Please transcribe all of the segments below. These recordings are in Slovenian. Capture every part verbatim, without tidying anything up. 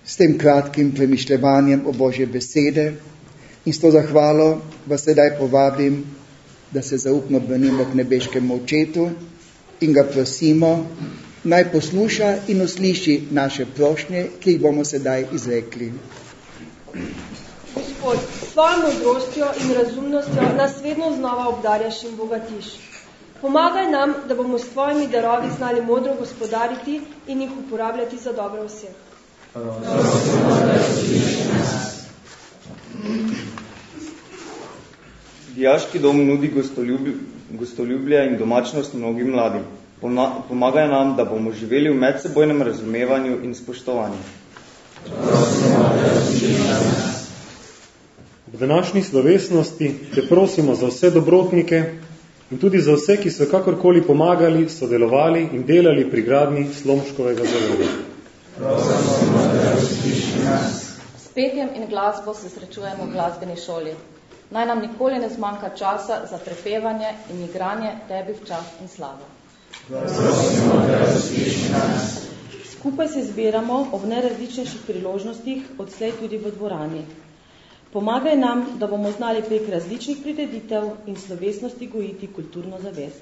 s tem kratkim premišljevanjem o Božje besede in s to zahvalo vas sedaj povabim, da se zaupno branimo k nebeškemu Očetu in ga prosimo, naj posluša in usliši naše prošnje, ki jih bomo sedaj izrekli. Gospod, s svojo modrostjo in razumnostjo nas vedno znova obdarjaš in bogatiš. Pomagaj nam, da bomo s tvojimi darovi znali modro gospodariti in jih uporabljati za dobro vseh. Dijaški dom nudi gostoljublje, gostoljublje in domačnost mnogim mladim. Pomagaj nam, da bomo živeli v medsebojnem razumevanju in spoštovanju. V današnji slovesnosti te prosimo za vse dobrotnike in tudi za vse, ki so kakorkoli pomagali, sodelovali in delali pri gradnji Slomškovega zavoda. S petjem in glasbo se srečujemo v glasbeni šoli. Naj nam nikoli ne zmanjka časa za prepevanje in igranje tebi v čast in slavo. Skupaj se zbiramo ob najrazličnejših priložnostih, odslej tudi v dvorani. Pomagaj nam, da bomo znali prek različnih prireditev in slovesnosti gojiti kulturno zavest.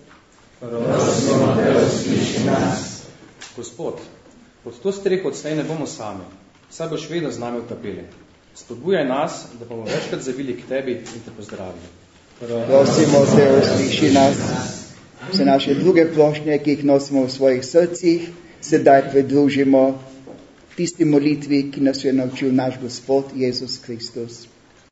Gospod, pod to streho odslej ne bomo sami, saj boš vedno z nami v kapeli. Spodbujaj nas, da bomo večkrat zavili k tebi in te pozdravili. Prosimo te, usliši nas. Vse naše druge prošnje, ki jih nosimo v svojih srcih, sedaj pridružimo tisti molitvi, ki nas je naučil naš Gospod Jezus Kristus.